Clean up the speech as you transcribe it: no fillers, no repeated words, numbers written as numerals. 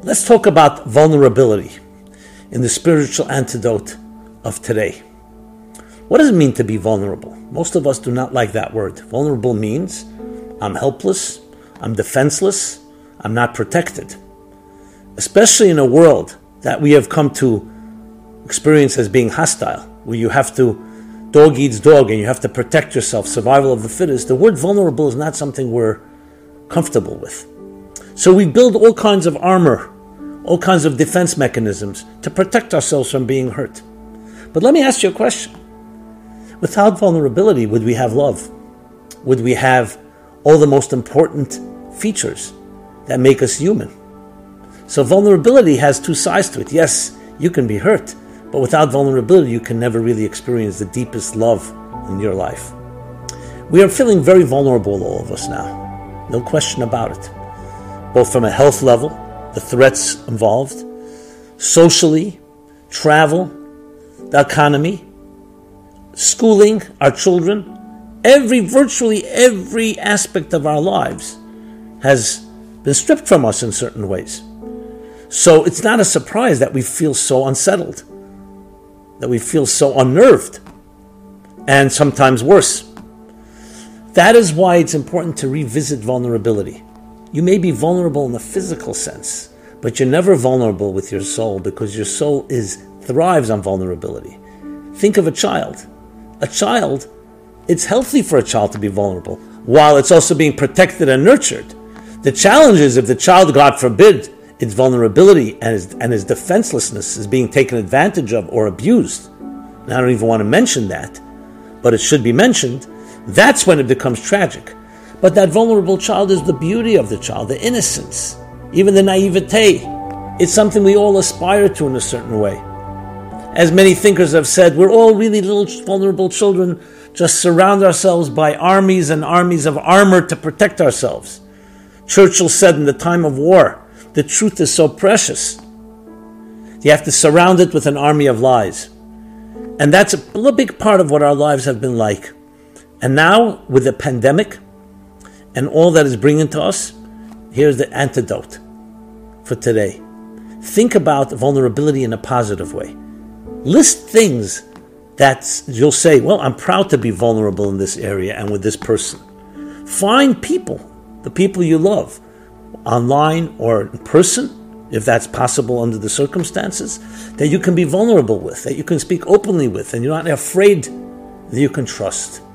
Let's talk about vulnerability in the spiritual antidote of today. What does it mean to be vulnerable? Most of us do not like that word. Vulnerable means I'm helpless, I'm defenseless, I'm not protected. Especially in a world that we have come to experience as being hostile, where you have to, dog eats dog, and you have to protect yourself, survival of the fittest. The word vulnerable is not something we're comfortable with. So we build all kinds of armor, all kinds of defense mechanisms to protect ourselves from being hurt. But let me ask you a question. Without vulnerability, would we have love? Would we have all the most important features that make us human? So vulnerability has two sides to it. Yes, you can be hurt, but without vulnerability, you can never really experience the deepest love in your life. We are feeling very vulnerable, all of us now. No question about it. Both from a health level, the threats involved, socially, travel, the economy, schooling, our children, virtually every aspect of our lives has been stripped from us in certain ways. So it's not a surprise that we feel so unsettled, that we feel so unnerved, and sometimes worse. That is why it's important to revisit vulnerability. You may be vulnerable in the physical sense, but you're never vulnerable with your soul, because your soul thrives on vulnerability. Think of a child. It's healthy for a child to be vulnerable, while it's also being protected and nurtured. The challenge is if the child, God forbid, its vulnerability and his defenselessness is being taken advantage of or abused. And I don't even want to mention that, but it should be mentioned. That's when it becomes tragic. But that vulnerable child is the beauty of the child, the innocence, even the naivete. It's something we all aspire to in a certain way. As many thinkers have said, we're all really little vulnerable children, just surround ourselves by armies and armies of armor to protect ourselves. Churchill said in the time of war, the truth is so precious. You have to surround it with an army of lies. And that's a big part of what our lives have been like. And now, with the pandemic and all that is bringing to us, here's the antidote for today. Think about vulnerability in a positive way. List things that you'll say, well, I'm proud to be vulnerable in this area and with this person. Find people, the people you love, online or in person, if that's possible under the circumstances, that you can be vulnerable with, that you can speak openly with, and you're not afraid, that you can trust.